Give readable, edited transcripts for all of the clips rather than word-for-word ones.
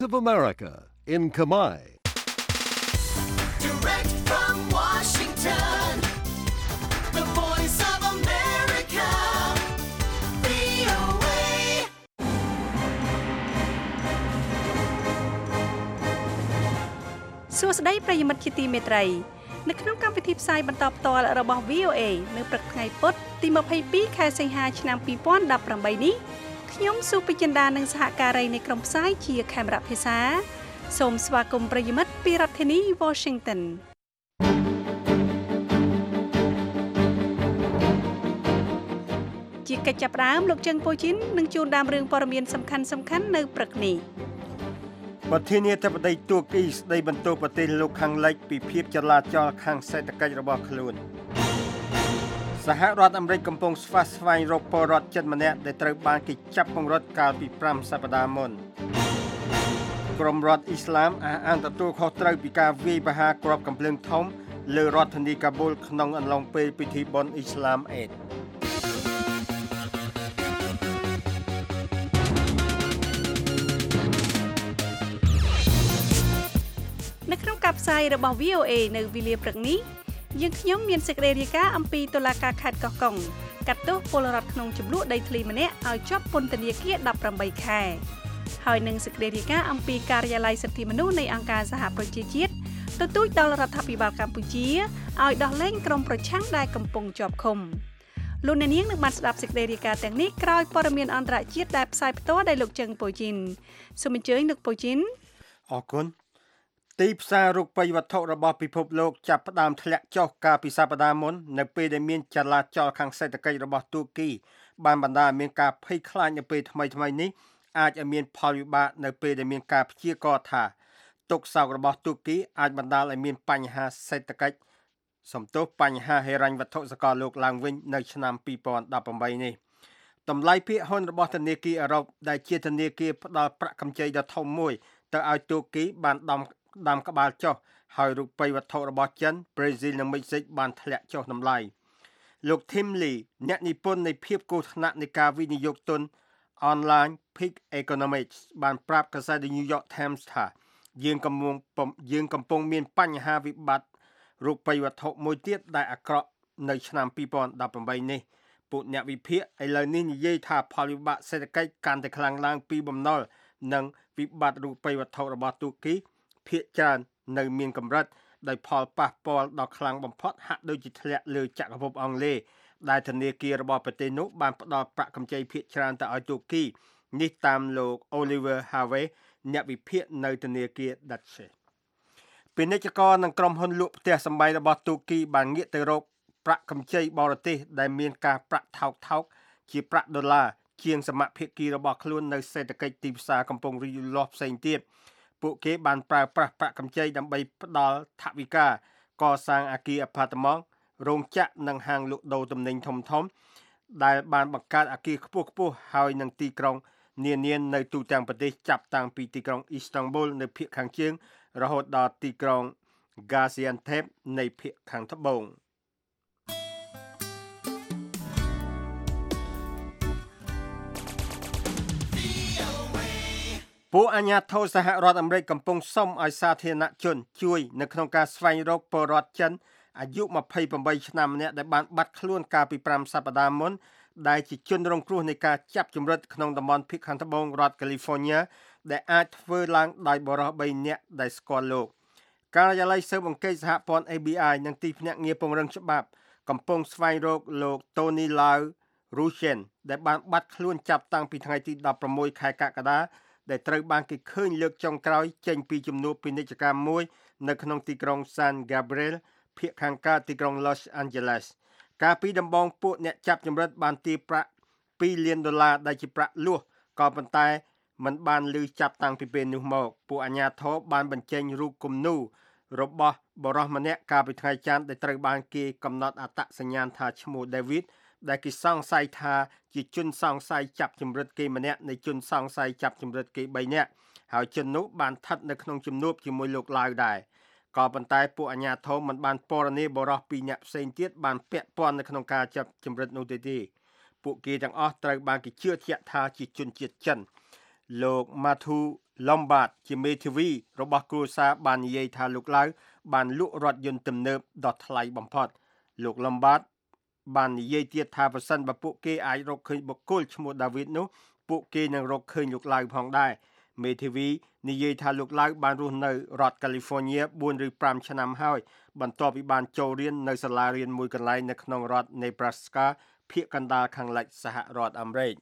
of America in Khmer. Direct from Washington, the voice of America, VOA. សួស្តីប្រិយមិត្តជាទីមេត្រីនៅក្នុងកម្មវិធីផ្សាយបន្តផ្ទាល់របស់ VOA នៅព្រឹកថ្ងៃពុធទី22ខែសីហាឆ្នាំ2018នេះខ្ញុំសុភចិន្តានិងសហការីនៃក្រុមផ្សាយជាខេមរៈភាសាសូមស្វាគមន៍ប្រិយមិត្តពីរដ្ឋធានី Washington ជាកិច្ចចាប់ផ្ដើមលោកជឹងពូជីននឹងជួនដើមរឿងព័ត៌មានសំខាន់ៗនៅព្រឹកនេះប្រធានាធិបតីទួរគីស្ដីបន្ទោសប្រទេសលោកខាងលិចពីភាពចលាចលខាងសេដ្ឋកិច្ចរបស់ខ្លួនសហរដ្ឋអាមេរិកកំពុងស្វែងរកពលរដ្ឋចិនម្នាក់ដែលត្រូវបានគេចាប់ពង្រត់កាលពី5សប្តាហ៍មុនក្រុមរដ្ឋអ៊ីស្លាមអះអាងទទួលខុសត្រូវពីការវាយប្រហារគ្រាប់កាំភ្លើងធំលើរដ្ឋធានីកាប៊ូលក្នុងអំឡុងពេលពិធីបុណ្យអ៊ីស្លាមអេដនៅក្នុងការផ្សាយរបស់ VOA នៅវេលាព្រឹកនេះយើងខ្ញុំមានសេចក្តីរាយការណ៍អំពីតុលាការខេត្តកោះកុងកាត់ទោសពលរដ្ឋក្នុងចំនួនដីធ្លីម្នាក់ឲ្យជាប់ពន្ធនាគារ18ខែហើយនឹងសេចក្តីរាយការណ៍អំពីការិយាល័យសិទ្ធិមនុស្សនៃអង្គការសហប្រជាជាតិទទូចដល់រដ្ឋាភិបាលកម្ពុជាឲ្យដោះលែងក្រុមប្រឆាំងដែលកំពុងជាប់ឃុំលោកអ្នកនាងនឹងបានស្ដាប់សេចក្តីរាយការណ៍ទាំងនេះក្រោយព័ត៌មានអន្តរជាតិដែលផ្សាយផ្ទាល់ដោយលោកជឹងពូជីនសូមអញ្ជើញលោកពូជីនអរគុណទីផ្សាររូបិយវត្ថុរបស់ពិភពលោកចាប់ផ្ដើមធ្លាក់ចុះកាលពីសប្តាហ៍មុននៅពេលដែលមានចលាចលខាងសេដ្ឋកិច្ចរបស់ទួរគីបានបណ្ដាលឲ្យមានការភ័យខ្លាចនៅពេលថ្មីនេះអាចឲ្យមានផលវិបាកនៅពេលដែលមានការព្យាករណ៍ថាទុកសោករបស់ទួរគីអាចបណ្ដាលឲ្យមានបញ្ហាសេដ្ឋកិច្ចបញ្ហាហិរញ្ញវត្ថុសកលលោកឡើងវិញនៅឆ្នាំ2018នេះតម្លៃភាគហ៊ុនរបស់ធនាគារអឺរ៉ុបដែលជាធនាគារផ្ដល់ប្រាក់កម្ចីដ៏ធំមួយទៅឲ្យទួរគីបានដាំក្បាលចុះហើយរូបិយវត្ថុរបស់ចិនប្រេស៊ីលនិងមិចស៊ិកបានធ្លាក់ចុះតម្លៃលោក Tim Lee អ្នកនិពន្ធនៃភាពគូសថ្នាក់នៃការវិនិយោគទុន Online Peak Economics បានប្រាប់កាសែត The New York Times ថាយើងកំពុងមានបញ្ហាវិបត្តិរូបិយវត្ថុមួយទៀតដែលអាក្រក់នៅឆ្នាំ2018នេះពួកអ្នកវិភាគឥឡូវនេះនិយាយថាផលវិបាកសេដ្ឋកិច្ចកាន់តែខ្លាំងឡើងពីបំណុលនិងវិបត្តិរូបិយវត្ថុរបស់ទួរគីភាគច្រើននៅមានកម្រិតដោយផលប៉ះពាល់ដ៏ខ្លាំងបំផុតហាក់ដូចជាធ្លាក់លើចក្រភពអង់គ្លេសដែលធនាគាររបស់ប្រទេសនោះបានផ្ដល់ប្រាក់កម្ចីភាគច្រើនទៅឲ្យទួរគីនេះតាមលោក Oliver Harvey អ្នកវិភាគនៅធនាគារ Deutsche ពាណិជ្ជករនិងក្រុមហ៊ុនលក់ផ្ទះសម្បែងរបស់ទួរគីបានងាកទៅរកប្រាក់កម្ចីបរទេសដែលមានការប្រាក់ថោកជាប្រាក់ដុល្លារជាងសមភាគីរបស់ខ្លួននៅសេដ្ឋកិច្ចទីផ្សារកំពុងរីកលាស់ផ្សេងទៀតពួកគេបានប្រើប្រាស់ប្រាក់កម្ចីដើម្បីផ្ដល់ថវិកាកសាងអគារអាផាតម៉ង់រោងចក្រនិងហាងលក់ដូរទំនិញធំដែលបានបង្កើតអគារខ្ពស់ហើយនឹងទីក្រុងនានានៅទូទាំងប្រទេសចាប់តាំងពីទីក្រុងអ៊ីស្តង់ប៊ុលនៅភាគខាងជើងរហូតដល់ទីក្រុង Gaziantep នៃភាគខាងត្បូងពួកអាជ្ញាធរសហរដ្ឋអាមេរិកកំពុងសុំឲ្យសាធារណជនជួយនៅក្នុងការស្វែងរកពលរដ្ឋចិនអាយុ28ឆ្នាំម្នាក់ដែលបានបាត់ខ្លួនកាលពី5សប្តាហ៍មុនដែលជាជនរងគ្រោះនៃការចាប់ជំរិតក្នុងតំបន់ភាគខាងត្បូងរដ្ឋ California ដែលអាចធ្វើឡើងដោយបុរស3នាក់ដែលស្គាល់លោកការិយាល័យស៊ើបអង្កេតសហព័ន្ធ FBI និងទីភ្នាក់ងារពង្រឹងច្បាប់កំពុងស្វែងរកលោក Tony Lau Ruchen ដែលបានបាត់ខ្លួនចាប់តាំងពីថ្ងៃទី16ខែកក្កដាដែលត្រូវបានគេឃើញលើកចុងក្រោយចេញពីជំនួបពាណិជ្ជកម្មមួយនៅក្នុងទីក្រុង San Gabriel ភាគខាងកើតទីក្រុង Los Angeles កាលពីដំបូងពួកអ្នកចាប់ជំរិតបានទារប្រាក់$2លានដែលជាប្រាក់លួសក៏ប៉ុន្តែมันបានលឺចាប់តាំងពីពេលនោះមកពួកអាជ្ញាធរបានបញ្ចេញរូបគំនូររបស់បរិសម្នាក់កាលពីថ្ងៃច័ន្ទដែលត្រូវបានគេកំណត់អត្តសញ្ញាណថាឈ្មោះ David ដែលគេសង្ស័យថាជាជនសង្ស័យចាប់ជំរិតគេម្នាក់នៃជនសង្ស័យចាប់ជំរិតគេ3នាក់ហើយជននោះបានស្ថិតនៅក្នុងជំនួបជាមួយលោកឡាវដែរក៏ប៉ុន្តែពួកអាជ្ញាធរមិនបានពណ៌នាបរិសុទ្ធ2នាក់ផ្សេងទៀតបានពាក់ព័ន្ធនៅក្នុងការចាប់ជំរិតនោះទេពួកគេទាំងអស់ត្រូវបានគេជឿជាក់ថាជាជនជាតិចិនលោក Matthew Lombard ជាមេធាវីរបស់គ្រួសារបាននិយាយថាលោកឡាវបានលក់រថយន្តទំនើបដ៏ថ្លៃបំផុតលោក Lombard បាននិយាយទៀតថាប្រសិនបើពួកគេអាចរកឃើញបុគ្គលឈ្មោះ David នោះពួកគេនឹងរកឃើញលោកឡាវផងដែរមេធាវីនិយាយថាលោកឡាវបានរស់នៅរដ្ឋ California 4 ឬ 5 ឆ្នាំហើយបន្ទាប់ពីបានចូលរៀននៅសាលារៀនមួយកន្លែងនៅក្នុងរដ្ឋ Nebraska ភាគកណ្ដាលខាងលិចសហរដ្ឋអាមេរិក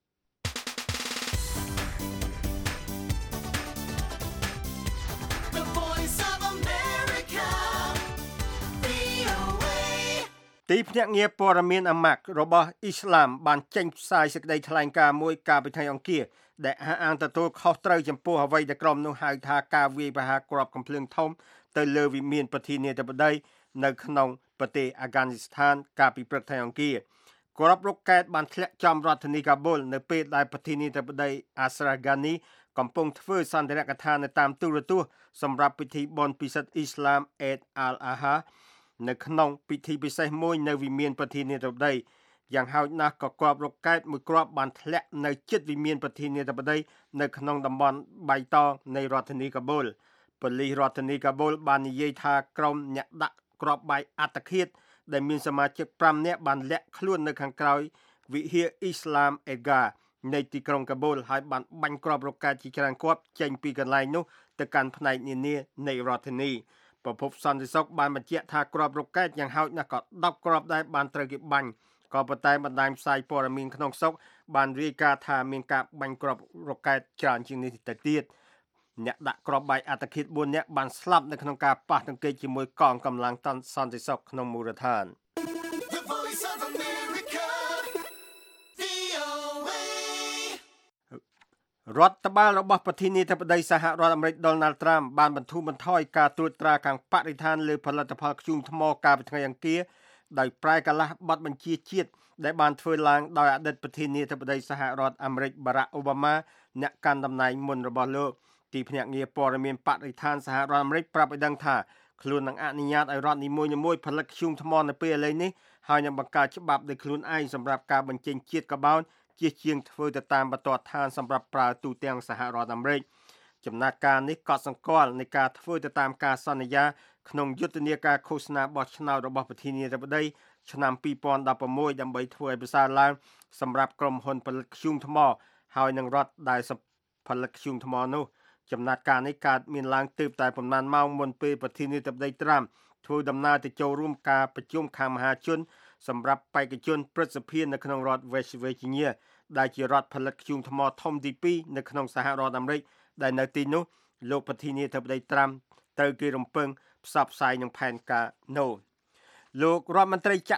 ទីភ្នាក់ងារព័ត៌មានអាម៉ាក់របស់អ៊ីស្លាមបានចេញផ្សាយសេចក្តីថ្លែងការណ៍មួយកាលពីថ្ងៃអង្គារដែលអះអាងទទួលខុសត្រូវចំពោះអ្វីដែលក្រុមនោះហៅថាការវាយប្រហារគ្រាប់កាំភ្លើងធំទៅលើវិមានប្រធានាធិបតីនៅក្នុងប្រទេសអាហ្គានីស្ថានកាលពីព្រឹកថ្ងៃអង្គារគ្រាប់រ៉ុកកែតបានធ្លាក់ចំរដ្ឋធានីកាប៊ុលនៅពេលដែលប្រធានាធិបតីអាស្រ៉ាហ្គានីកំពុងធ្វើសន្ទរកថានៅតាមទូរទស្សន៍សម្រាប់ពិធីបុណ្យពិសិដ្ឋអ៊ីស្លាមអេដអាល់អាហានៅក្នុងពិធីពិសេសមួយនៅវិមានប្រធានាធិបតីយ៉ាងហោចណាស់ក៏គ្រាប់រ៉ុកកែតមួយគ្រាប់បានធ្លាក់នៅជិតវិមានប្រធានាធិបតីនៅក្នុងតំបន់បៃតងនៃរដ្ឋធានីកាប៊ុលប៉ូលីសរដ្ឋធានីកាប៊ុលបាននិយាយថាក្រុមអ្នកដាក់គ្រាប់បែកអត្តឃាតដែលមានសមាជិក5នាក់បានលាក់ខ្លួននៅខាងក្រោយវិហារអ៊ីស្លាមអេហ្កានៃទីក្រុងកាប៊ុលហើយបានបាញ់គ្រាប់រ៉ុកកែតជាច្រើនគ្រាប់ចេញពីកន្លែងនោះទៅកាន់ផ្នែកនានានៃរដ្ឋធានីប្រភពសន្តិសុខបានបញ្ជាក់ថាគ្រាប់រ៉ុកកែតយ៉ាងហោចណាស់ក៏10គ្រាប់ដែរបានត្រូវគេបាញ់ក៏ប៉ុន្តែបណ្ដាញផ្សាយព័ត៌មានក្នុងស្រុកបានរាយការណ៍ថាមានការបាញ់គ្រាប់រ៉ុកកែតច្រើនជាងនេះទៅទៀតអ្នកដាក់គ្រាប់បែកអត្តឃាត4នាក់បានស្លាប់នៅក្នុងការប៉ះទង្គិចជាមួយកងកម្លាំងសន្តិសុខក្នុងមូលដ្ឋានរដ្ឋបាលរបស់ប្រធានាធិបតីសហរដ្ឋអាមេរិក Donald Trump បានបន្ធូរបន្ថយការត្រួតត្រាខាងបរិស្ថានលើផលិតផលធ្យូងថ្មកាលពីថ្ងៃអង្គារដោយប្រែកន្លះប័ណ្ណបញ្ជាជាតិដែលបានធ្វើឡើងដោយអតីតប្រធានាធិបតីសហរដ្ឋអាមេរិក Barack Obama អ្នកកាន់តំណែងមុនរបស់លោកទីភ្នាក់ងារព័ត៌មានបរិស្ថានសហរដ្ឋអាមេរិកប្រាប់ឲ្យដឹងថាខ្លួននឹងអនុញ្ញាតឲ្យរដ្ឋនីមួយៗផលិតធ្យូងថ្មនៅពេលឥឡូវនេះហើយនឹងបង្កើតច្បាប់ដោយខ្លួនឯងសម្រាប់ការបញ្ចេញជាតិកាបូនជាជាងធ្វើទៅតាមបន្ទាត់ឋានសម្រាប់ប្រើទូទាំងសហរដ្ឋអាមេរិកចំណាត់ការនេះកត់សម្គាល់នៃការធ្វើទៅតាមការសន្យាក្នុងយុទ្ធនាការឃោសនាបោះឆ្នោតរបស់ប្រធានាធិបតីឆ្នាំ2016ដើម្បីធ្វើឲ្យប្រសើរឡើងសម្រាប់ក្រុមហ៊ុនផលិតធ្យូងថ្មហើយនឹងរដ្ឋដែលផលិតធ្យូងថ្មនោះចំណាត់ការនេះកើតមានឡើងទើបតែប្រមាណម៉ោងមុនពេលប្រធានាធិបតីត្រាំធ្វើដំណើរទៅចូលរួមការប្រជុំខាងមហាជនសម្រាប់បេក្ខជនព្រឹទ្ធសភានៅក្នុងរដ្ឋ West Virginia ដែលជារដ្ឋផលិតធ្យូងថ្មធំទី2នៅក្នុងសហរដ្ឋអាមេរិកដែលនៅទីនោះលោកប្រធានាធិបតីត្រាំត្រូវគេរំពឹងផ្សព្វផ្សាយនឹងផែនការនោះលោករដ្ឋមន្ត្រី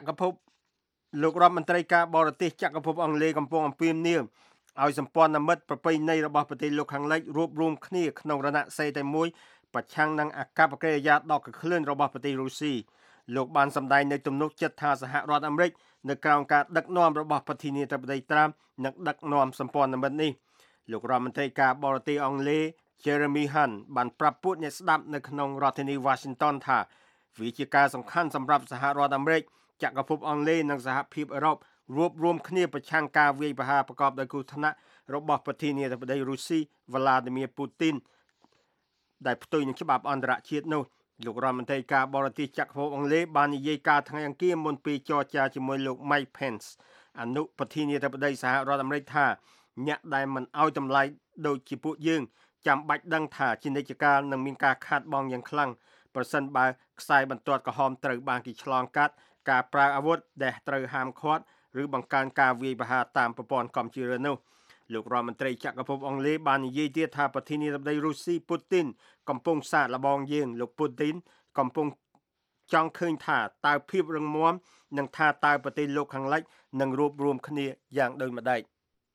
ការបរទេសចក្រភពអង់គ្លេសកំពុងអំពាវនាវឲ្យសម្ព័ន្ធមិត្តប្រពៃណីរបស់ប្រទេសលោកខាងលិចរួបរวมគ្នាក្នុងរណសេរីតែមួយប្រឆាំងនឹងអាកប្បកិរិយាដ៏កក្លឿនរបស់ប្រទេសរុស្ស៊ីលោកបានសម្ដែងនៅទំនុកចិត្តថាសហរដ្ឋអាមេរិកនៅក្រោមការដឹកនាំរបស់ប្រធានាធិបតីត្រាំនឹងដឹកនាំសម្ព័ន្ធមិត្តនេះលោករដ្ឋមន្ត្រីការបរទេសអង់គ្លេស Jeremy Hunt បានប្រាប់ពួកអ្នកស្ដាប់នៅក្នុងរដ្ឋធានី Washington ថាវាជាការសំខាន់សម្រាប់សហរដ្ឋអាមេរិកចក្រភពអង់គ្លេសនិងសហភាពអឺរ៉ុបរួបរวมគ្នាប្រឆាំងការវាយប្រហារប្រកបដោយគ្រោះថ្នាក់របស់ប្រធានាធិបតីរុស្ស៊ី Vladimir Putin ដែលផ្ទុយនឹងច្បាប់អន្តរជាតិនោះលោករដ្ឋមន្ត្រីការបរទេសចក្រភពអង់គ្លេសបាននិយាយការថ្ងៃអង្គារមុនពេលចរចាជាមួយលោក Mike Pence អនុប្រធានាធិបតីសហរដ្ឋអាមេរិកថាអ្នកដែលមិនឲ្យតម្លៃដូចជាពួកយើងចាំបាច់ដឹងថាជានិច្ចកាលនឹងមានការខាតបង់យ៉ាងខ្លាំងប្រសិនបើខ្សែបន្ទាត់ក្រហមត្រូវបានគេឆ្លងកាត់ការប្រើអាវុធដែលត្រូវហាមឃាត់ឬបង្កើនការវាយប្រហារតាមប្រព័ន្ធកុំព្យូទ័រនោះលោករដ្ឋមន្ត្រីចក្រភពអង់គ្លេសបាននិយាយទៀតថាប្រធានាធិបតីរុស្ស៊ីពូទីនកំពុងសាកល្បងយើងលោកពូទីនកំពុងចង់ឃើញថាតើភាពរឹងមាំនិងថាតើប្រទេសលោកខាងលិចនឹងរួបរวมគ្នាយ៉ាងដូចម្ដេច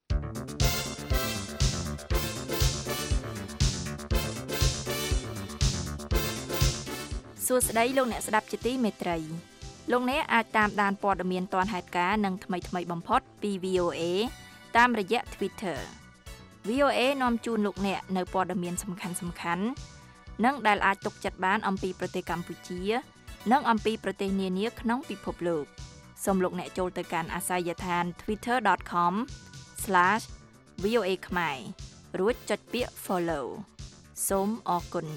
សួស្តីលោកអ្នកស្ដាប់ជាទីមេត្រីលោកអ្នកអាចតាមដានព័ត៌មានទាន់ហេតុការណ៍និងថ្មីបំផុតពី VOA តាមរយៈ Twitter VOA នាំជូនលោកអ្នកនៅព័ត៌មានសំខាន់និងដែលអាចទុកចិត្តបានអំពីប្រទេសកម្ពុជានិងអំពីប្រទេសនានាក្នុងពិភពលោកសូមលោកអ្នកចូលទៅកាន់អាសយដ្ឋាន twitter.com/voa ខ្មែររួចចុចពាក្យ Follow សូមអរគុណ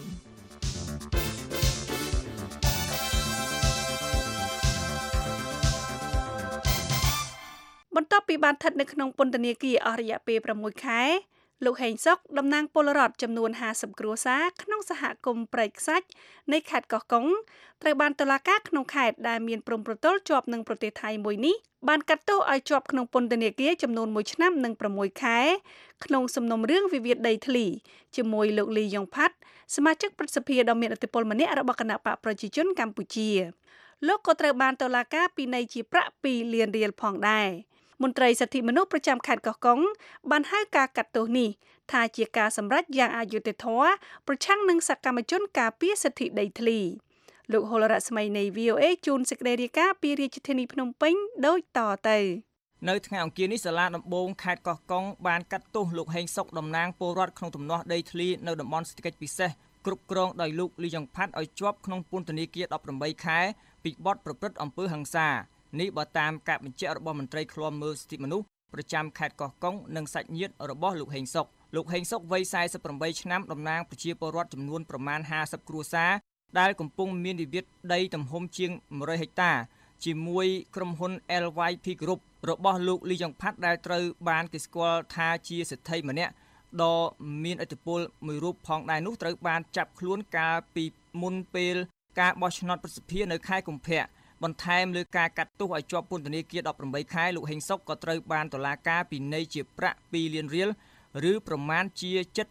បន្ទាប់ពីបានស្ថិតនៅក្នុងពន្ធនាគារអស់រយៈពេល6ខែលោកហេងសុកតំណាងពលរដ្ឋចំនួន50គ្រួសារក្នុងសហគមន៍ព្រែកខ្សាច់នៃខេត្តកោះកុងត្រូវបានតុលាការក្នុងខេត្តដែលមានព្រំប្រទល់ជាប់នឹងប្រទេសថៃមួយនេះបានកាត់ទោសឲ្យជាប់ក្នុងពន្ធនាគារចំនួន1ឆ្នាំនិង6ខែក្នុងសំណុំរឿងវិវាទដីធ្លីជាមួយលោកលីយ៉ុងផាត់សមាជិកព្រឹទ្ធសភាដ៏មានឥទ្ធិពលម្នាក់របស់គណៈបកប្រជាជនកម្ពុជាលោកក៏ត្រូវបានតុលាការពិន័យជាប្រាក់2លានរៀលផងដែរមន្ត្រីសិទ្ធិមនុស្សប្រចាំខេត្តកោះកុងបានហៅការកាត់ទោសនេះថាជាការសម្រេចយ៉ាងអយុត្តិធម៌ប្រឆាំងនឹងសកម្មជនការពារសិទ្ធិដីធ្លីលោកហុលរស្មីនៃ VOA ជូនសេចក្តីរាយការណ៍ពីរាជធានីភ្នំពេញដូចតទៅនៅថ្ងៃអង្គារនេះសាលាដំបងខេត្តកោះកុងបានកាត់ទោសលោកហេងសុកតំណាងពលរដ្ឋក្នុងទំនាស់ដីធ្លីនៅតំបន់សេដ្ឋកិច្ចពិសេសគ្រប់គ្រងដោយលោកលីយ៉ុងផាត់ឲ្យជាប់ក្នុងពន្ធនាគារ18ខែពីបទប្រព្រឹត្តអំពើហិង្សានេះបើតាមការបញ្ជាក់របស់មន្ត្រីឃ្លាំមើលសិទ្ធិមនុស្សប្រចាំខេត្តកោះកុងនិងសាច់ញាតិរបស់លោកហេងសុកលោកហេងសុកវ័យ48ឆ្នាំតំណាងប្រជាពលរដ្ឋចំនួនប្រមាណ50គ្រួសារដែលកំពុងមានវិវាទដីទំហំជាង100ហិកតាជាមួយក្រុមហ៊ុន LYP Group របស់លោកលីយ៉ុងផាត់ដែលត្រូវបានគេស្គាល់ថាជាសេដ្ឋីម្នាក់ដ៏មានឥទ្ធិពលមួយរូបផងដែរនោះត្រូវបានចាប់ខ្លួនកាលពីមុនពេលការបោះឆ្នោតប្រសិទ្ធភាពនៅខែកុម្ភៈបន្ថែមលើការកាត់ទោសឲ្យជាប់ពន្ធនាគារ18ខែលោកហេងសុកក៏ត្រូវបានតុលាការពិន័យជាប្រាក់2លានរៀលឬប្រមាណជា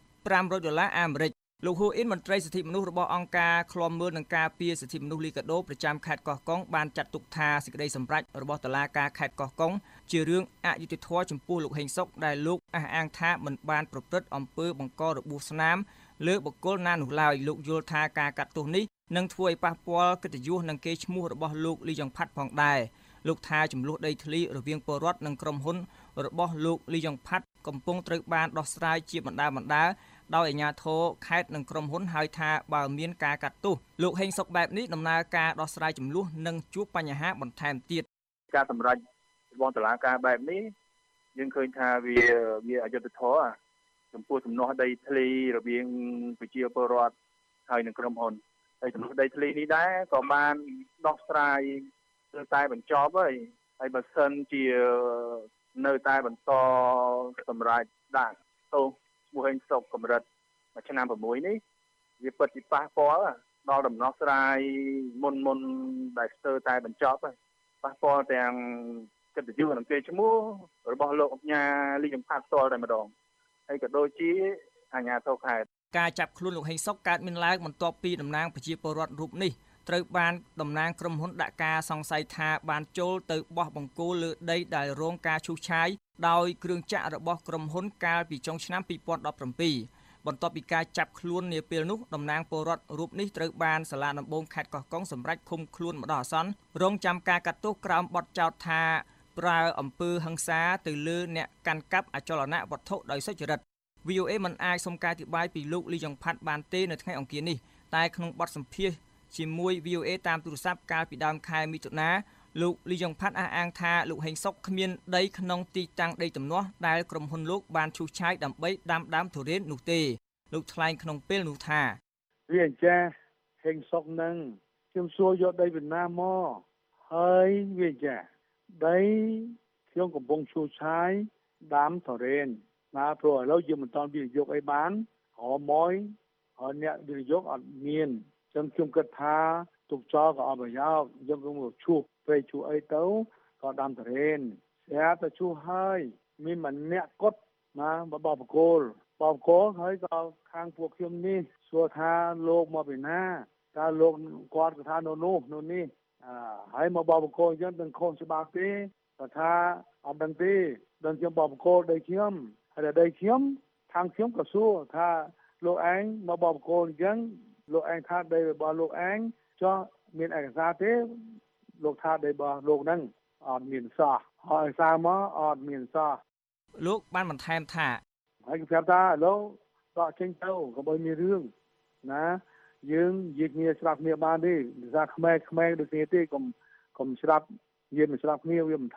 $700អាមេរិកលោកហ៊ូអ៊ីនមន្ត្រីសិទ្ធិមនុស្សរបស់អង្គការឃ្លាំមើលនិងការពារសិទ្ធិមនុស្សលីកាដូប្រចាំខេត្តកោះកុងបានចាត់ទុកថាសេចក្តីសម្រេចរបស់តុលាការខេត្តកោះកុងជារឿងអយុត្តិធម៌ចំពោះលោកហេងសុកដែលលោកអះអាងថាមិនបានប្រព្រឹត្តអំពើបង្ករបួសស្នាមលើបុគ្គលណានោះឡើយលោកយល់ថាការកាត់ទោសនេះនឹងធ្វើឲ្យប៉ះពាល់កិត្តិយសនិងកេរ្តិ៍ឈ្មោះរបស់លោកលីយ៉ុងផាត់ផងដែរលោកថាចំនួនដីធ្លីរវាងពលរដ្ឋនិងក្រុមហ៊ុនរបស់លោកលីយ៉ុងផាត់កំពុងត្រូវបានដោះស្រាយជាបណ្ដាដោយអាជ្ញាធរខេត្តនិងក្រុមហ៊ុនហើយថាបើមានការកាត់ទោសលោកហេងសុកបែបនេះដំណើរការដោះស្រាយចំនួននឹងជួបបញ្ហាបន្ថែមទៀតការសម្រេចរបស់តុលាការបែបនេះយើងឃើញថាវាអយុត្តិធម៌ចំពោះសំណោះដីធ្លីរវាងប្រជាពលរដ្ឋហើយនិងក្រុមហ៊ុនហើយចំនួនដីធ្លីនេះដែរក៏បានដោះស្រាយតែបញ្ចប់ហើយបើសិនជានៅតែបន្តសម្រេចដាក់ទោសឈ្មោះហេងសុកកម្រិត1ឆ្នាំ6នេះវាពិតជាប៉ះពាល់ដល់ដំណោះស្រាយមុនដែលស្ទើរតែបញ្ចប់ប៉ះពាល់ទាំងកិត្តិយសនិងកេរ្តិ៍ឈ្មោះរបស់លោកអញ្ញាលីយ៉ុងផាត់ផ្ទាល់តែម្ដងហើយក៏ដូចជាអាជ្ញាធរខេត្តការចាប់ខ្លួនលោកហេងសុកកើតមានឡើងបន្ទាប់ពីតំណាងប្រជាពលរដ្ឋរូបនេះត្រូវបានតំណាងក្រុមហ៊ុនដាក់ការសង្ស័យថាបានចូលទៅបោះបង្គោលលើដីដែលរងការឈូសឆាយដោយគ្រឿងចក្ររបស់ក្រុមហ៊ុនកាលពីចុងឆ្នាំ2017បន្ទាប់ពីការចាប់ខ្លួននាពេលនោះតំណាងពលរដ្ឋរូបនេះត្រូវបានសាលាដំបងខេត្តកោះកុងសម្រេចឃុំខ្លួនម្ដងអាសន្នរងចាំការកាត់ទោសក្រោមបទចោទថាប្រើអំពើហិង្សាទៅលើអ្នកកាន់កាប់អចលនវត្ថុដោយសុចរិត VOA មិនអាចសុំការអធិប្បាយពីលោកលីយ៉ុងផាត់បានទេនៅថ្ងៃអង្គារនេះតែក្នុងបទសម្ភាសន៍ជាមួយ VOA តាមទូរស័ព្ទកាលពីដើមខែមិថុនាលោកលីយ៉ុងផាត់អះអាងថាលោកហេងសុកគ្មានដីក្នុងទីតាំងដីទំនាស់ដែលក្រុមហ៊ុនលោកបានឈូសឆាយដើម្បីដាំដើមទុរេននោះទេលោកថ្លែងក្នុងពេលនោះថាវាអញ្ចាស់ហេងសុកនឹងខ្ញុំសួរយកដីពីណាមកហើយវាអញ្ចាស់ដីខ្ញុំកំពុងឈូសឆាយដាំទុរេនណាព្រោះឥឡូវយើងមិនតាន់វិនិយោគអីបានរមួយហើយអ្នកវិនិយោគអត់មានចឹងខ្ញុំគិតថាទុកចោលក៏អត់ប្រយោជន៍យើងគង់ឈូសពេលឈូសអីទៅក៏ដាំទុរេនស្រាប់តែឈូសហើយមានម្នាក់គាត់ណាបបកលហើយក៏ខាងពួកខ្ញុំនេះសួរថាលោកមកពីណាតើលោកគាត់ក៏ថានោះនេះហើយមកបបកលអញ្ចឹងទាំងខុសច្បាប់ទេគាត់ថាអត់ដឹងទេដឹងខ្ញុំបបកលដីខ្ញុំហើយដីខ្ញុំខាងខ្ញុំក៏សួរថាលោកឯងមកបបកលអញ្ចឹងលោកឯងថាដីរបស់លោកឯងចុះមានឯកសារទេលោកថាដីរបស់លោកហ្នឹងអត់មានសោះហើយសារមកអត់មានសោះលោកបានបន្ថែមថាហើយគេប្រាប់ថាឥឡូវដកចេញទៅកុំឲ្យមានរឿងណាយើងនិយាយគ្នាស្ដាប់គ្នាបានទេភាសាខ្មែរដូចគ្នាទេកុំស្ដាប់និយាយមិនស្ដាប់គ្នាវាមិនត្រូវ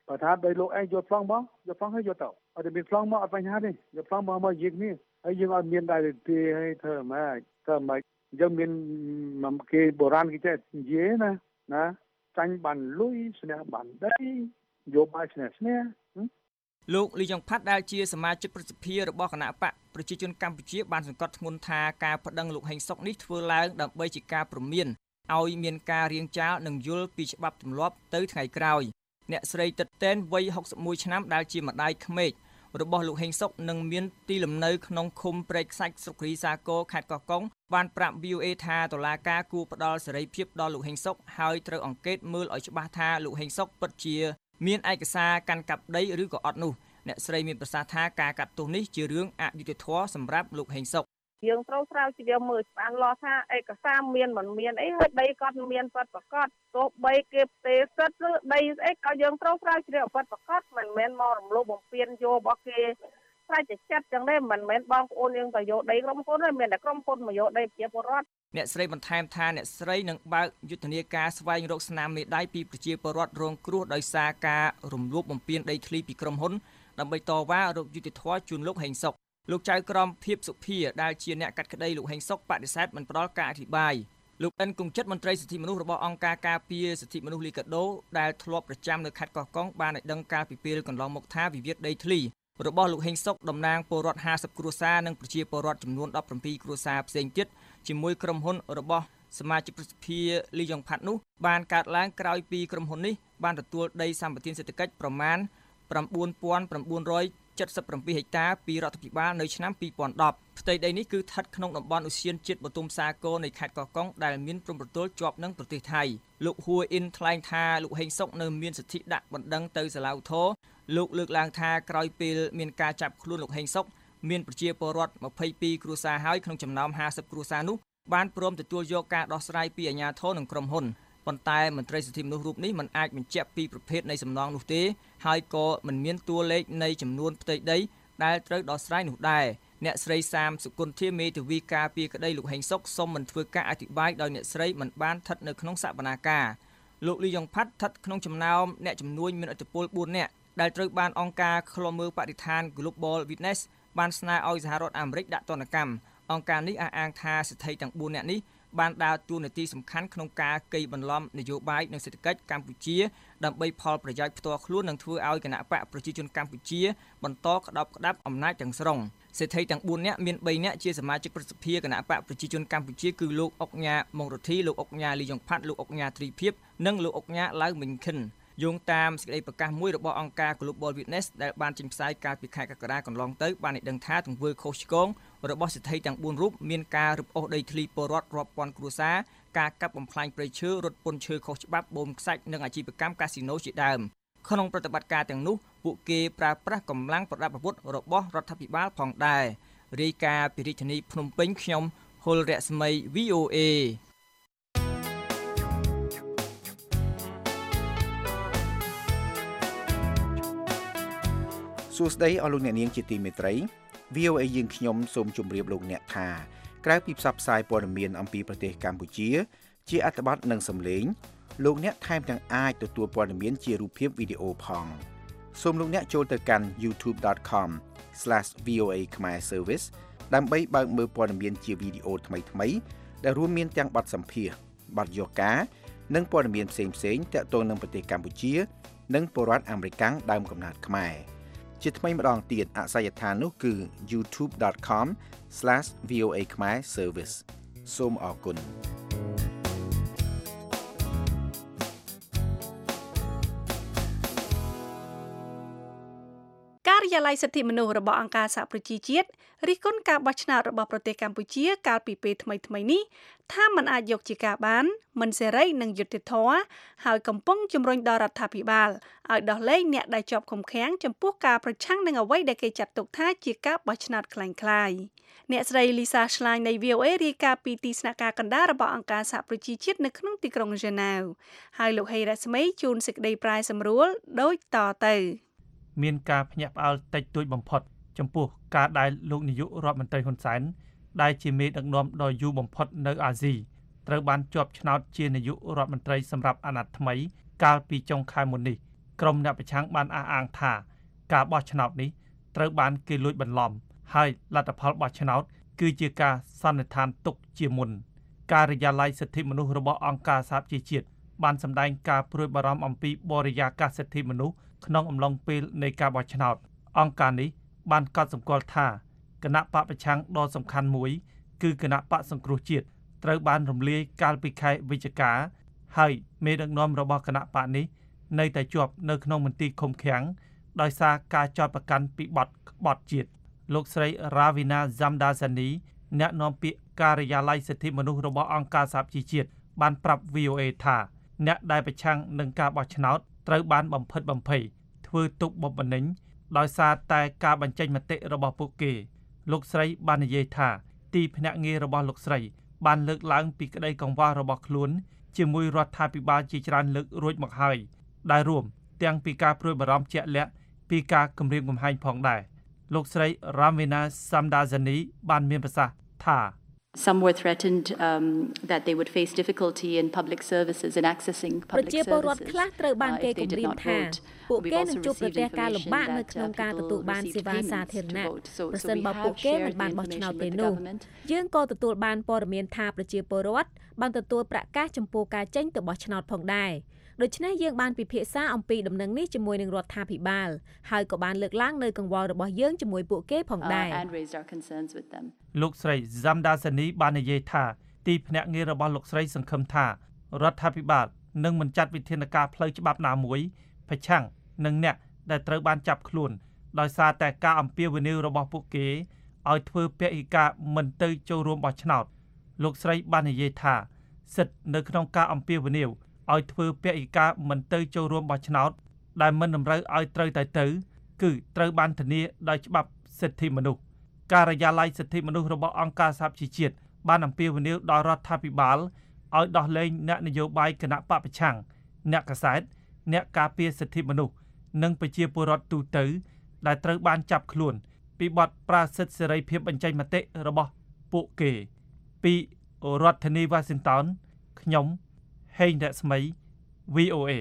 បើថាដោយលោកឯងយកប្លង់មកយកប្លង់ឲ្យយកទៅអត់មានប្លង់មកអត់បញ្ហាទេយកប្លង់មកយើងនេះហើយយើងអត់មានដែរទេឲ្យធ្វើម៉េចយើងមានគេបុរាណគេចេះនិយាយណាចាញ់បានលុយស្នះបានដីយកបាយស្នះលោកលីយ៉ុងផាត់ដែលជាសមាជិកប្រសិទ្ធិរបស់គណៈបកប្រជាជនកម្ពុជាបានសង្កត់ធ្ងន់ថាការប្តឹងលោកហេងសុកនេះធ្វើឡើងដើម្បីជាការព្រមានឲ្យមានការរៀងចាលនិងយល់ពីច្បាប់ទម្លាប់ទៅថ្ងៃក្រោយអ្នកស្រីតិតតេនវ័យ61ឆ្នាំដែលជាម្ដាយក្មេករបស់លោកហេងសុកនិងមានទីលំនៅក្នុងឃុំព្រែកខ្សាច់ស្រុករីសាគរខេត្តកោះកុងបានប្រាប់ VOA ថាតុលាការគួរផ្ដល់សេរីភាពដល់លោកហេងសុកហើយត្រូវអង្កេតមើលឲ្យច្បាស់ថាលោកហេងសុកពិតជាមានឯកសារកាន់កាប់ដីឬក៏អត់នោះអ្នកស្រីមានប្រសាសន៍ថាការកាត់ទោសនេះជារឿងអយុត្តិធម៌សម្រាប់លោកហេងសុកយើងត្រូវស្រាវជ្រាវមើលច្បាស់លាស់ថាឯកសារមានមិនមានអីហើយដីគាត់មានពិតប្រាកដទោះបីគេផ្ទេរសិទ្ធិឬដីស្អីក៏យើងត្រូវស្រាវជ្រាវពិតប្រាកដមិនមែនមករំលោភបំពានយករបស់គេស្រេចតែចិត្តចឹងទេមិនមែនបងប្អូនយើងទៅយកដីក្រុមហ៊ុនទេមានតែក្រុមហ៊ុនមកយកដីប្រជាពលរដ្ឋអ្នកស្រីបន្ថែមថាអ្នកស្រីនឹងបើកយុទ្ធនាការស្វែងរកស្នាមមេដៃពីប្រជាពលរដ្ឋរងគ្រោះដោយសារការរំលោភបំពានដីធ្លីពីក្រុមហ៊ុនដើម្បីតវ៉ារកយុត្តិធម៌ជូនលោកហេងសុកលោកចៅក្រមភាពសុភាដែលជាអ្នកកាត់ក្តីលោកហេងសុកបដិសេធមិនផ្ដល់ការអធិប្បាយលោកអិនគង្ជិតមន្ត្រីសិទ្ធិមនុស្សរបស់អង្គការការពារសិទ្ធិមនុស្សលីកាដូដែលធ្លាប់ប្រចាំនៅខេត្តកោះកុងបានឲ្យដឹងកាលពីពេលកន្លងមកថាវិវាទដីធ្លីរបស់លោកហេងសុកតំណាងពលរដ្ឋ50គ្រួសារនិងប្រជាពលរដ្ឋចំនួន17គ្រួសារផ្សេងទៀតជាមួយក្រុមហ៊ុនរបស់សមាជិកប្រសិទ្ធិលីយ៉ុងផាត់នោះបានកើតឡើងក្រោយពីក្រុមហ៊ុននេះបានទទួលដីសម្បត្តិសេដ្ឋកិច្ចប្រមាណ9977ហិកតាពីរដ្ឋាភិបាលនៅឆ្នាំ2010ផ្ទៃដីនេះគឺស្ថិតក្នុងតំបន់ឧទ្យានជាតិបទុមសាគរនៃខេត្តកោះកុងដែលមានព្រំប្រទល់ជាប់នឹងប្រទេសថៃលោកហួរអ៊ីនថ្លែងថាលោកហេងសុកនៅមានសិទ្ធិដាក់បណ្ដឹងទៅសាលាឧទ្ធរណ៍លោកលើកឡើងថាក្រោយពេលមានការចាប់ខ្លួនលោកហេងសុកមានប្រជាពលរដ្ឋ22គ្រួសារហើយក្នុងចំណោម50គ្រួសារនោះបានព្រមទទួលយកការដោះស្រាយពីអាជ្ញាធរនិងក្រុមហ៊ុនប៉ុន្តែមន្ត្រីសិទ្ធិមនុស្សរូបនេះមិនអាចបញ្ជាក់ពីប្រភេទនៃសំណងនោះទេហើយក៏មិនមានតួលេខនៃចំនួនផ្ទៃដីដែលត្រូវដោះស្រាយនោះដែរអ្នកស្រីសាមសុគន្ធាមេធាវីការពីក្តីលោកហេងសុកសូមមិនធ្វើការអធិប្បាយដោយអ្នកស្រីមិនបានស្ថិតនៅក្នុងសវនាការលោកលីយ៉ុងផាត់ស្ថិតក្នុងចំណោមអ្នកជំនួញមានឥទ្ធិពល4នាក់ដែលត្រូវបានអង្គការឃ្លាំមើលបរិស្ថាន Global Witness បានស្នើឲ្យសហរដ្ឋអាមេរិកដាក់ទណ្ឌកម្មអង្គការនេះអះអាងថាសិទ្ធិទាំង4នាក់នេះបានដើរតួនាទីសំខាន់ក្នុងការកេយបន្លំនយោបាយនិងសេដ្ឋកិច្ចកម្ពុជាដើម្បីផលប្រយោជន៍ផ្ទាល់ខ្លួននិងធ្វើឲ្យគណៈបកប្រជាជនកម្ពុជាបន្តក្តាប់ក្តាប់អំណាចទាំងស្រុងសេដ្ឋីទាំង4នាក់មាន3នាក់ជាសមាជិកប្រសិទ្ធិគណៈបកប្រជាជនកម្ពុជាគឺលោកអុកញ៉ាម៉ុងរទ្ធីលោកអុកញ៉ាលីយ៉ុងផាត់លោកអុកញ៉ាទ្រីភិបនិងលោកអុកញ៉ាឡៅមិញខិនយោងតាមសេចក្តីប្រកាសមួយរបស់អង្គការ Global Witness ដែលបានចេញផ្សាយកាលពីខែកក្កដាកន្លងទៅបានឲ្យដឹងថាទង្វើខុសឆ្គងរបស់សេដ្ឋីទាំង4រូបមានការរឹបអូសដីធ្លីពលរដ្ឋរាប់ពាន់គ្រួសារការកាប់បំផ្លាញព្រៃឈើរត់ពន្ធឈើខុសច្បាប់បូមខ្សាច់និងអាជីវកម្មកាស៊ីណូជាដើមក្នុងប្រតិបត្តិការទាំងនោះពួកគេប្រើប្រាស់កម្លាំងប្រដាប់អាវុធរបស់រដ្ឋាភិបាលផងដែររាយការណ៍ពីរាជធានីភ្នំពេញខ្ញុំហុលរស្មី VOA សួស្តីអស់លោកអ្នកនាងជាទីមេត្រី VOA យើងខ្ញុំសូមជម្រាបលោកអ្នកថាក្រៅពីផ្សព្វផ្សាយព័ត៌មានអំពីប្រទេសកម្ពុជាជាអត្ថបទនិងសំឡេងលោកអ្នកថែមទាំងអាចទទួលព័ត៌មានជារូបភាពវីដេអូផងសូមលោកអ្នកចូលទៅកាន់ youtube.com/VOA Khmer Service ដើម្បីបើកមើលព័ត៌មានជាវីដេអូថ្មីៗដែលរួមមានទាំងបទសម្ភាសន៍បទយកការនិងព័ត៌មានផ្សេងៗទាក់ទងនឹងប្រទេសកម្ពុជានិងពលរដ្ឋអាមេរិកដើមកំណើតខ្មែរជាថ្មីម្ដងទៀតអាសយដ្ឋាននោះគឺ youtube.com/VOA Khmer Service សូមអរគុណការិយាល័យសិទ្ធិមនុស្សរបស់អង្គការសហប្រជាជាតិរិះគន់ការបោះឆ្នោតរបស់ប្រទេសកម្ពុជាកាលពីពេលថ្មីៗនេះថាมันអាចយកជាការបានមិនសេរីនិងយុត្តិធម៌ហើយកំពុងជំរុញដល់រដ្ឋាភិបាលឲ្យដោះលែងអ្នកដែលជាប់ឃុំឃាំងចំពោះការប្រឆាំងនឹងអ្វីដែលគេចាត់ទុកថាជាការបោះឆ្នោតក្លែងក្លាយអ្នកស្រី Lisa Schlein នៃ VOA រាយការណ៍ពីទីស្នាក់ការកណ្ដាលរបស់អង្គការសហប្រជាជាតិនៅក្នុងទីក្រុងហ្សឺណែវហើយលោកហេរ៉ាស្មីជួនសេចក្តីប្រាយសម្រួលដូចតទៅមានការភ្ញាក់ផ្អើលតិចតួចបំផុតចំពោះការដែលលោកនាយករដ្ឋមន្ត្រីហ៊ុនសែនដែលជាមេដឹកនាំដ៏យូរបំផុតនៅអាស៊ីត្រូវបានជាប់ឆ្នោតជានាយករដ្ឋមន្ត្រីសម្រាប់អាណត្តិថ្មីកាលពីចុងខែមុននេះក្រុមអ្នកប្រឆាំងបានអះអាងថាការបោះឆ្នោតនេះត្រូវបានគេលួចបន្លំហើយលទ្ធផលបោះឆ្នោតគឺជាការសន្និដ្ឋានទុកជាមុនការិយាល័យសិទ្ធិមនុស្សរបស់អង្គការសហប្រជាជាតិបានសម្ដែងការព្រួយបារម្ភអំពីបរិយាកាសសិទ្ធិមនុស្សក្នុងអំឡុងពេលនៃការបោះឆ្នោតអង្គការនេះបានកត់សម្គាល់ថាគណៈបកប្រឆាំងដ៏សំខាន់មួយគឺគណៈបកសង្គ្រោះជាតិត្រូវបានរំលាយកាលពីខែវិច្ឆិកាហើយមេដឹកនាំរបស់គណៈបកនេះនៅតែជាប់នៅក្នុងមន្ទីរឃុំឃាំងដោយសារការចោទប្រកាន់ពីបទក្បត់ជាតិលោកស្រី Ravina Zamdasani អ្នកនាំពាក្យការិយាល័យសិទ្ធិមនុស្សរបស់អង្គការសហប្រជាជាតិបានប្រាប់ VOA ថាអ្នកដែលប្រឆាំងនឹងការបោះឆ្នោតត្រូវបានបំផិតបំភ័យធ្វើទុកបុកម្នេញដោយសារតែការបញ្ចេញមតិរបស់ពួកគេលោកស្រីបាននិយាយថាទីភ្នាក់ងាររបស់លោកស្រីបានលើកឡើងពីក្តីកង្វល់របស់ខ្លួនជាមួយរដ្ឋាភិបាលជាច្រើនលើករួចមកហើយដែលរួមទាំងពីការព្រួយបារម្ភជាក់លាក់ពីការគំរាមកំហែងផងដែរលោកស្រី Ravina Samdasani បានមានប្រសាសន៍ថា Some were threatened that they would face difficulty in public services and accessing public services. ប្រជាពលរដ្ឋខ្លះត្រូវបានគេគំរាមថាពួកគេនឹងជួបប្រទះការលំបាកនៅក្នុងការទទួលបានសេវាសាធារណៈប្រសិនបើពួកគេមិនបានបោះឆ្នោតទេនោះយើងក៏ទទួលបានព័ត៌មានថាប្រជាពលរដ្ឋបានទទួលប្រកាសចំពោះការចេញទៅបោះឆ្នោតផងដែរដូច្នេះយើងបានពិភាក្សាអំពីដំណឹងនេះជាមួយនឹងរដ្ឋាភិបាលហើយក៏បានលើកឡើងនៅកង្វល់របស់យើងជាមួយពួកគេផងដែរលោកស្រី Zamdasani បាននិយាយថាទីភ្នាក់ងាររបស់លោកស្រីសង្ឃឹមថារដ្ឋាភិបាលនឹងមិនចាត់វិធានការផ្លូវច្បាប់ណាមួយប្រឆាំងនឹងអ្នកដែលត្រូវបានចាប់ខ្លួនដោយសារតែការអំពាវនាវរបស់ពួកគេឲ្យធ្វើពហិការមិនទៅចូលរួមបោះឆ្នោតលោកស្រីបាននិយាយថាសិទ្ធិនៅក្នុងការអំពាវនាវឲ្យធ្វើពហិការមិនទៅចូលរួមបោះឆ្នោតដែលមិនតម្រូវឲ្យត្រូវតែទៅគឺត្រូវបានធានាដោយច្បាប់សិទ្ធិមនុស្សការិយាល័យសិទ្ធិមនុស្សរបស់អង្គការសហប្រជាជាតិបានអំពាវនាវដល់រដ្ឋាភិបាលឲ្យដោះលែងអ្នកនយោបាយគណៈបកប្រឆាំងអ្នកកាសែតអ្នកការពារសិទ្ធិមនុស្សនិងប្រជាពលរដ្ឋទូទៅដែលត្រូវបានចាប់ខ្លួនពីបទប្រាសិទ្ធសេរីភាពបញ្ចេញមតិរបស់ពួកគេពីរដ្ឋធានី Washington ខ្ញុំហេងរស្មី VOA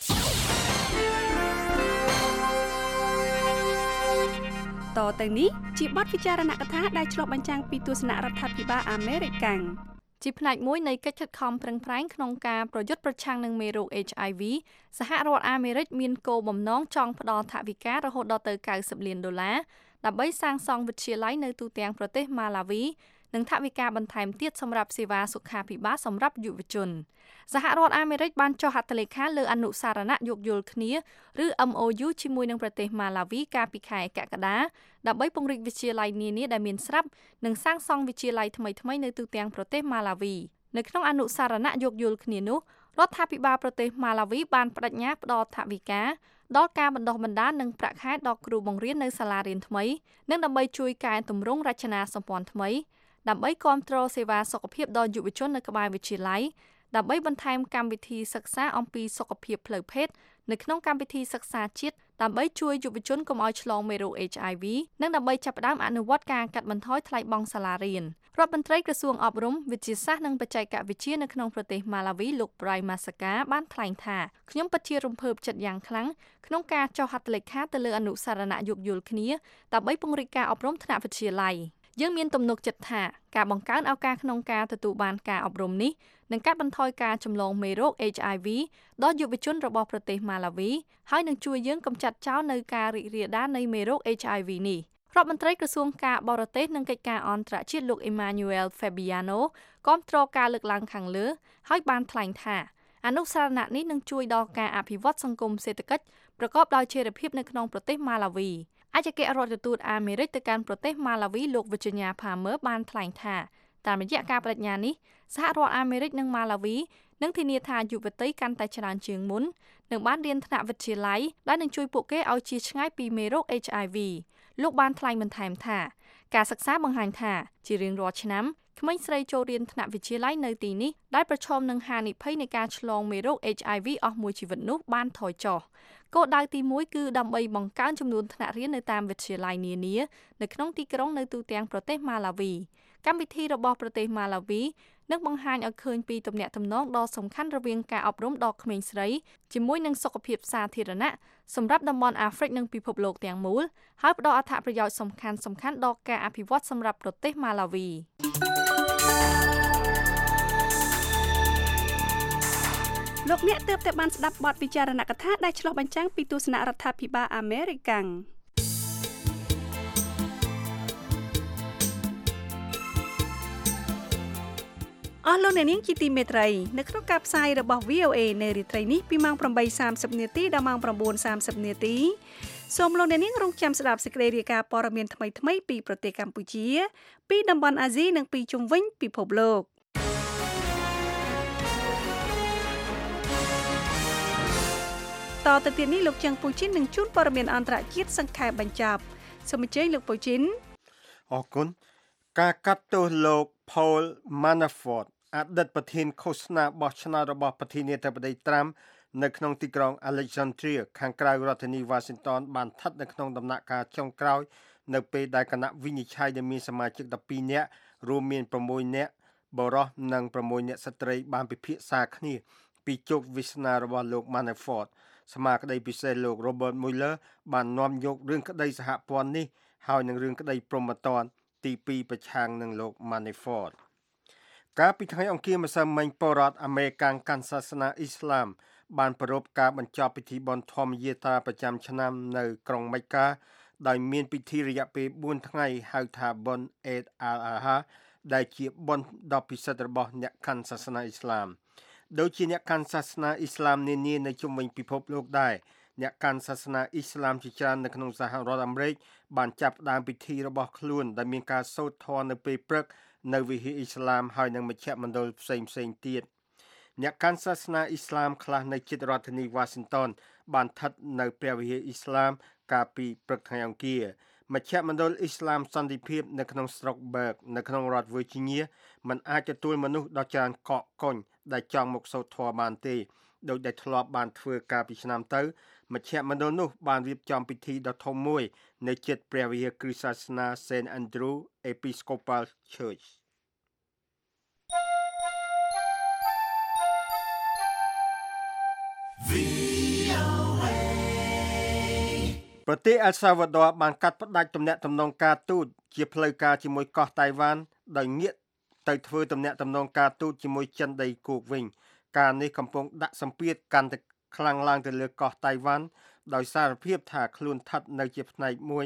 តទៅនេះជាបទពិចារណកថាដែលឆ្លុះបញ្ចាំងពីទស្សនៈរដ្ឋាភិបាលអាមេរិកជាផ្នែកមួយនៃកិច្ចខិតខំប្រឹងប្រែងក្នុងការប្រយុទ្ធប្រឆាំងនឹងមេរោគ HIV សហរដ្ឋអាមេរិកមានគោលបំណងចង់ផ្តល់ថវិការហូតដល់ទៅ$90 លានដើម្បីសាងសង់វិទ្យាល័យនៅទូទាំងប្រទេសម៉ាឡាវីនិងថវិកាបន្ថែមទៀតសម្រាប់សេវាសុខាភិបាលសម្រាប់យុវជនសហរដ្ឋអាមេរិកបានចុះហត្ថលេខាលើអនុសារណៈយោគយល់គ្នាឬ MOU ជាមួយនឹងប្រទេសម៉ាឡាវីកាលពីខែកក្កដាដើម្បីពង្រីកវិទ្យាល័យនានាដែលមានស្រាប់និងសាងសង់វិទ្យាល័យថ្មីៗនៅទូទាំងប្រទេសម៉ាឡាវីនៅក្នុងអនុសារណៈយោគយល់គ្នានោះរដ្ឋាភិបាលប្រទេសម៉ាឡាវីបានបដិញ្ញាផ្តល់ថវិកាដល់ការបណ្ដុះបណ្ដាលនិងប្រាក់ខែដល់គ្រូបង្រៀននៅសាលារៀនថ្មីនិងដើម្បីជួយកែតម្រង់រចនាសម្ព័ន្ធថ្មីដើម្បីគាំទ្រសេវាសុខភាពដល់យុវជននៅក្បែរវិទ្យាល័យដើម្បីបន្ថែមកម្មវិធីសិក្សាអំពីសុខភាពផ្លូវភេទនៅក្នុងកម្មវិធីសិក្សាជាតិដើម្បីជួយយុវជនកុំឲ្យឆ្លងមេរោគ HIV និងដើម្បីចាប់ផ្ដើមអនុវត្តការកាត់បន្ថយថ្លៃបង់សាលារៀនរដ្ឋមន្ត្រីក្រសួងអប់រំវិទ្យាសាស្ត្រនិងបច្ចេកវិទ្យានៅក្នុងប្រទេសម៉ាឡាវីលោក Brian Masaka បានថ្លែងថាខ្ញុំពិតជារំភើបចិត្តយ៉ាងខ្លាំងក្នុងការចុះហត្ថលេខាទៅលើអនុសារណៈយោគយល់គ្នាដើម្បីពង្រីកការអប់រំថ្នាក់វិទ្យាល័យយើងមានទំនុកចិត្តថាការបង្កើនឱកាសក្នុងការទទួលបានការអប់រំនេះនឹងកាត់បន្ថយការចម្លងមេរោគ HIV ដល់យុវជនរបស់ប្រទេសម៉ាឡាវីហើយនឹងជួយយើងកម្ចាត់ចោលនៅការរីករាលដាលនៃមេរោគ HIV នេះរដ្ឋមន្ត្រីក្រសួងការបរទេសនិងកិច្ចការអន្តរជាតិលោក Emmanuel Fabiano គាំទ្រការលើកឡើងខាងលើហើយបានថ្លែងថាអនុសារណៈនេះនឹងជួយដល់ការអភិវឌ្ឍសង្គមសេដ្ឋកិច្ចប្រកបដោយចីរភាពនៅក្នុងប្រទេសម៉ាឡាវីអគ្គរដ្ឋទូតអាមេរិកទៅកាន់ប្រទេសម៉ាឡាវីលោក Virginia Palmer បានថ្លែងថាតាមរយៈការបដិញ្ញានេះសហរដ្ឋអាមេរិកនិងម៉ាឡាវីនឹងធានាថាយុវតីកាន់តែច្រើនជាងមុននឹងបានរៀនថ្នាក់វិទ្យាល័យដែលនឹងជួយពួកគេឲ្យជៀសឆ្ងាយពីមេរោគ HIV លោកបានថ្លែងបន្ថែមថាការសិក្សាបង្ហាញថាជារៀងរាល់ឆ្នាំក្មេងស្រីចូលរៀនថ្នាក់វិទ្យាល័យនៅទីនេះដែលប្រឈមនឹងហានិភ័យនៃការឆ្លងមេរោគ HIV អស់មួយជីវិតនោះបានថយចុះគោលដៅទី1គឺដើម្បីបង្កើនចំនួនថ្នាក់រៀននៅតាមវិទ្យាល័យនានានៅក្នុងទីក្រុងនៅទូទាំងប្រទេសម៉ាឡាវីកម្មវិធីរបស់ប្រទេសម៉ាឡាវីនិងបង្ហាញឲ្យឃើញពីទំនាក់ទំនងដ៏សំខាន់រវាងការអប់រំដល់ក្មេងស្រីជាមួយនឹងសុខភាពសាធារណៈសម្រាប់តំបន់អាហ្វ្រិកនិងពិភពលោកទាំងមូលហើយផ្ដល់អត្ថប្រយោជន៍សំខាន់ៗដល់ការអភិវឌ្ឍសម្រាប់ប្រទេសម៉ាឡាវីលោកអ្នកទើបតែបានស្ដាប់បទវិចារណកថាដែលឆ្លុះបញ្ចាំងពីទស្សនៈរដ្ឋាភិបាលអាមេរិកអស់លោកអ្នកនាងជាទីមេត្រីនៅក្នុងការផ្សាយរបស់ VOA នៅរាត្រីនេះពីម៉ោង 8:30 នាទីដល់ម៉ោង 9:30 នាទីសូមលោកអ្នកនាងរងចាំស្ដាប់សេចក្តីរាយការណ៍ព័ត៌មានថ្មីៗពីប្រទេសកម្ពុជាពីតំបន់អាស៊ីនិងពីជុំវិញពិភពលោកតទៅទៀតនេះលោកច័ន្ទពូជីននឹងជួនព័ត៌មានអន្តរជាតិសង្ខេបបញ្ចប់សូមអញ្ជើញលោកពូជីនអរគុណការកាត់ទោសលោក Paul Manafort អតីតប្រធានឃោសនាបោះឆ្នោតរបស់ប្រធានាធិបតីត្រាំនៅក្នុងទីក្រុង Alexandria ខាងក្រៅរដ្ឋធានី Washington បានស្ថិតនៅក្នុងដំណាក់កាលចុងក្រោយនៅពេលដែលគណៈវិនិច្ឆ័យដែលមានសមាជិក12នាក់រួមមាន6នាក់បុរសនិង6នាក់ស្ត្រីបានពិភាក្សាគ្នាពីជោគវាសនារបស់លោក Manafort សមាក្តីពិសេសលោក Robert Mueller បាននាំយករឿងក្តីសហព័ន្ធនេះហើយនឹងរឿងក្តីព្រហ្មទណ្ឌទី2ប្រឆាំងនឹងលោក Manafort កាលពីថ្ងៃអង្គារម្សិលមិញពលរដ្ឋអាមេរិកកាន់សាសនាអ៊ីស្លាមបានប្រារព្ធការបញ្ចប់ពិធីបុណ្យធម្មយាត្រាប្រចាំឆ្នាំនៅក្រុងម៉េកាដោយមានពិធីរយៈពេល4ថ្ងៃហៅថាបុណ្យ Eid al-Adha ដែលជាបុណ្យដ៏ពិសិដ្ឋរបស់អ្នកកាន់សាសនាអ៊ីស្លាមដូចជាអ្នកកាន់សាសនាអ៊ីស្លាមនានានៅជុំវិញពិភពលោកដែរអ្នកកាន់សាសនាអ៊ីស្លាមជាច្រើននៅក្នុងសហរដ្ឋអាមេរិកបានចាប់ផ្ដើមពិធីរបស់ខ្លួនដែលមានការសូត្រធម៌នៅពេលព្រឹកនៅវិហារអ៊ីស្លាមហើយនៅមជ្ឈមណ្ឌលផ្សេងៗទៀតអ្នកកាន់សាសនាអ៊ីស្លាមខ្លះនៅជិតរដ្ឋធានី Washington បានស្ថិតនៅព្រះវិហារអ៊ីស្លាមកាលពីព្រឹកថ្ងៃអង្គារមជ្ឈមណ្ឌលអ៊ីស្លាមសន្តិភាពនៅក្នុងស្រុក Burke នៅក្នុងរដ្ឋ Virginia មិនអាចទទួលមនុស្សដ៏ច្រើនកកកុញដែលចង់មកសូត្រធម៌បានទេដោយដែលធ្លាប់បានធ្វើកាលពីឆ្នាំទៅមជ្ឈមណ្ឌលនោះបានរៀបចំពិធីដ៏ធំមួយនៅជិតព្រះវិហារគ្រិស្តសាសនា St. Andrew Episcopal Church ប្រទេសអែលសាវ៉ាដ័របានកាត់ផ្តាច់ទំនាក់ទំនងការទូតជាផ្លូវការជាមួយកោះតៃវ៉ាន់ដោយងាកទៅធ្វើទំនាក់ទំនងការទូតជាមួយចិនដីគោកវិញការនេះកំពុងដាក់សម្ពាធកាន់តែខ្លាំងឡើងទៅលើកោះតៃវ៉ាន់ដោយសារភាពថាខ្លួនស្ថិតនៅជាផ្នែកមួយ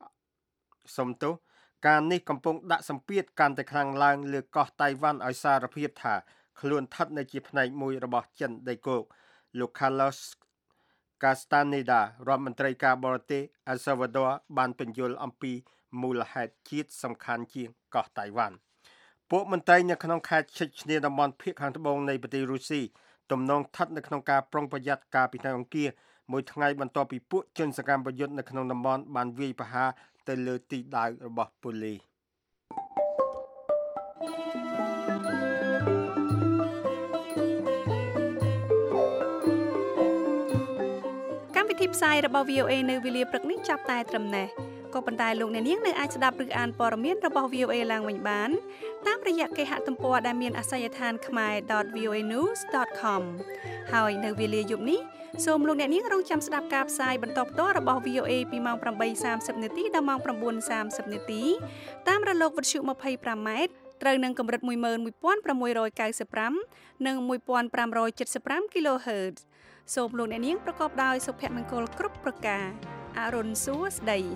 ការនេះកំពុងដាក់សម្ពាធកាន់តែខ្លាំងឡើងលើកោះតៃវ៉ាន់ឲ្យសារភាពថាខ្លួនស្ថិតនៅជាផ្នែកមួយរបស់ចិនដីគោកលោក Carlos Castaneda រដ្ឋមន្ត្រីការបរទេសអែលសាវ៉ាដ័របានបញ្យល់អំពីមូលហេតុជាតិសំខាន់ជាងកោះតៃវ៉ាន់ពួកមន្ត្រីនៅក្នុងខេត្តឈិចឈ្នាតំបន់ភាគខាងត្បូងនៃប្រទេសរុស្ស៊ីទំនងស្ថិតនៅក្នុងការប្រុងប្រយ័ត្នការពីថ្ងៃអង្គារមួយថ្ងៃបន្ទាប់ពីពួកជនសកម្មប្រយុទ្ធនៅក្នុងតំបន់បានវាយប្រហារទៅលើទីដាវរបស់ប៉ូលីសកម្មវិធីផ្សាយរបស់ VOA នៅវេលាព្រឹកនេះចាប់តែត្រឹមនេះក៏ប៉ុន្តែលោកអ្នកនាងនៅអាចស្ដាប់ឬអានព័ត៌មានរបស់ VOA ឡើងវិញបានតាមរយៈគេហទំព័រដែលមានអាសយដ្ឋាន khmer.voanews.com ហើយនៅវេលាយប់នេះសូមលោកអ្នកនាងរងចាំស្ដាប់ការផ្សាយបន្តផ្ទាល់របស់ VOA ពីម៉ោង 8:30 នាទីដល់ម៉ោង 9:30 នាទីតាមរលកវិទ្យុ 25 ម៉ែត្រត្រូវនឹងកម្រិត 11695 និង 1575 kHz សូមលោកអ្នកនាងប្រកបដោយសុភមង្គលគ្រប់ប្រការអរុនសួស្ដី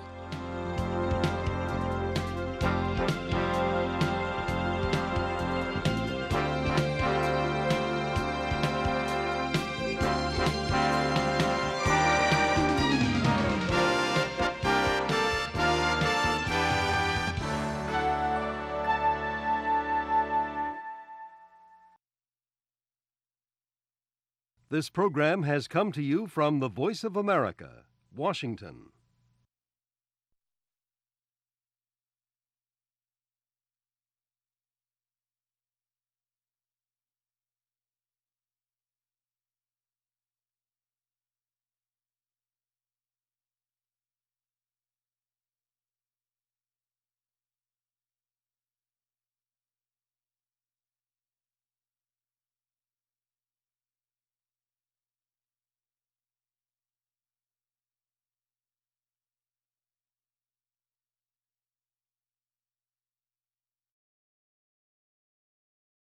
This program has come to you from the Voice of America, Washington.